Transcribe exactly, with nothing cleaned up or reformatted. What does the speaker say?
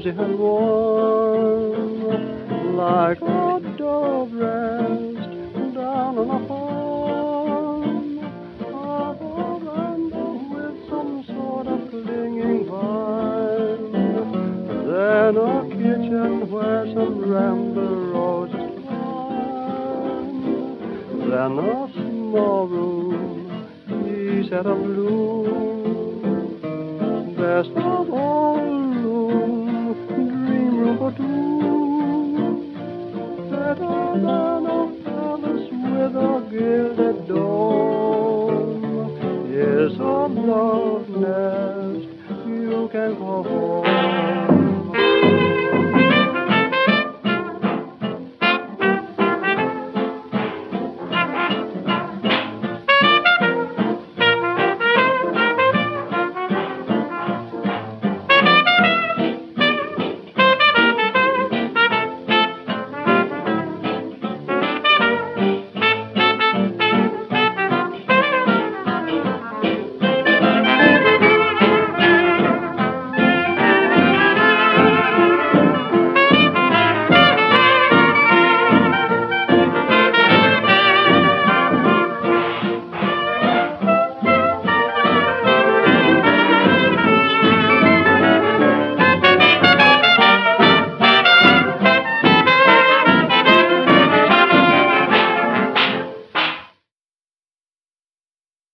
and warm, like a dove rest down on a farm, a veranda with some sort of clinging vine, then a kitchen where some rambler roses climb, then a small room, peace at a bloom, best of all room, dream room for two, better than a palace with a gilded